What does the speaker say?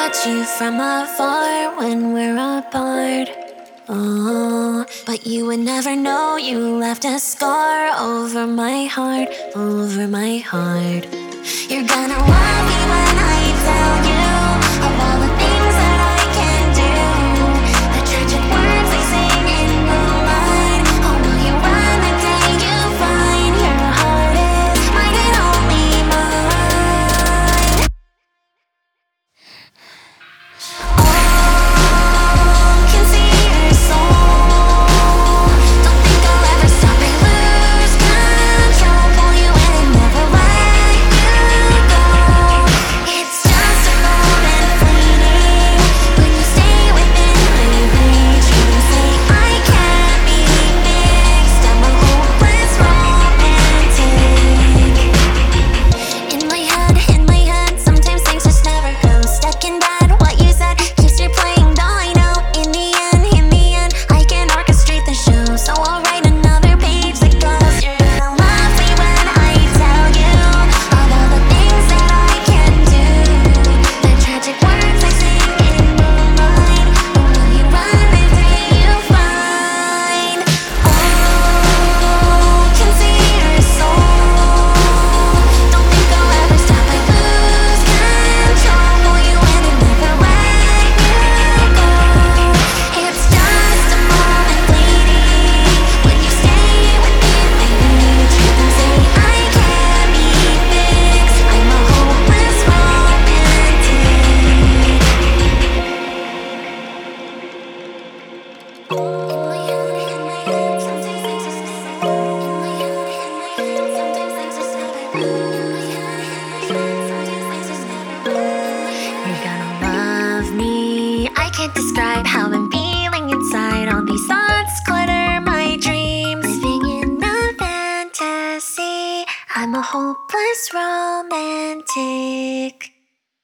watch you from afar when we're apart. Oh, but you would never know you left a scar over my heart, over my heart. You're gonna love me when I tell you of all the things that I can do, the tragic words I sing in moonlight. Oh, will you run the day you find your heart is mine and only mine? Oh, can see your soul. Don't think I'll ever stop or lose control. Pull you in and never let you go. It's just a moment fleeting when you stay within my reach. You say I can't be fixed. I'm a hopeless romantic. In my head, sometimes things just never go. Stuck in bed, what you said keeps replaying, though I know in the end, I can orchestrate the show. So I'll write another page that goes, you're gonna love me when I tell you of all the things that I can do, the tragic words I sing in moonlight. Or will you run the day you find? Oh, can see your soul. Don't think I'll ever stop or lose control. Pull you in and never let you go. It's just a moment fleeting when you stay within my reach. You can say I can't be fixed. I'm a hopeless romantic. In my head, sometimes things just never. In my head, sometimes things just never. You're gonna love me. I can't describe how I'm feeling inside. All these thoughts clutter my dreams. Living in a fantasy. I'm a hopeless romantic.